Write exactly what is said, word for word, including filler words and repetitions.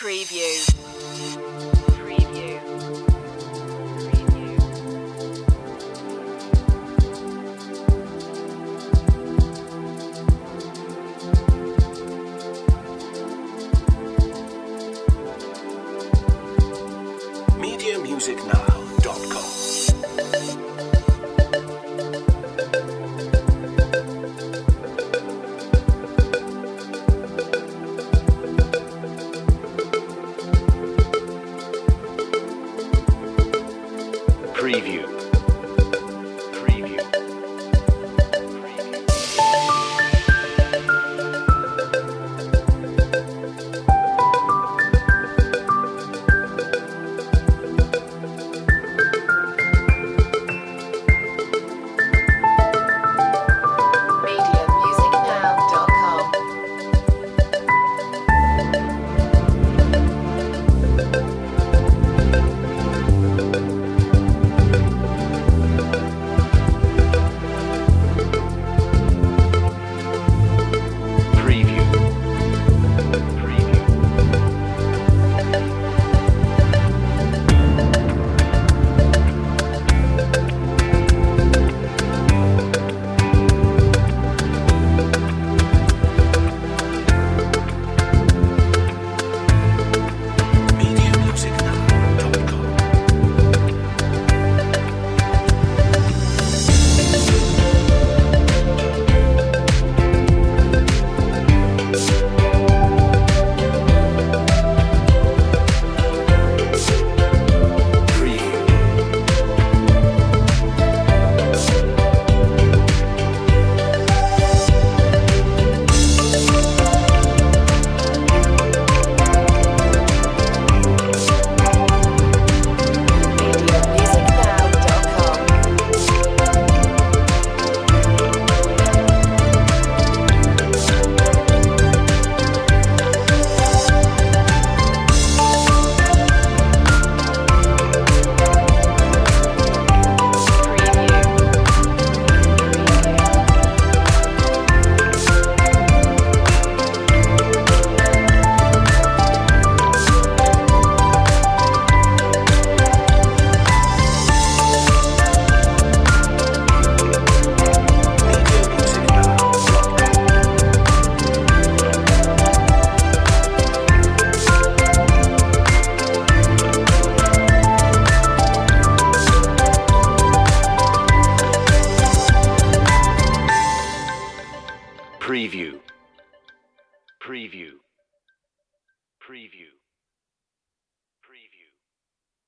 Preview. Preview. Preview. media music now dot com. Preview. Preview. media music now dot com. Preview. Preview. media music now dot com. Preview. media music now dot com. Preview. media music now dot com. Preview. Preview. Preview.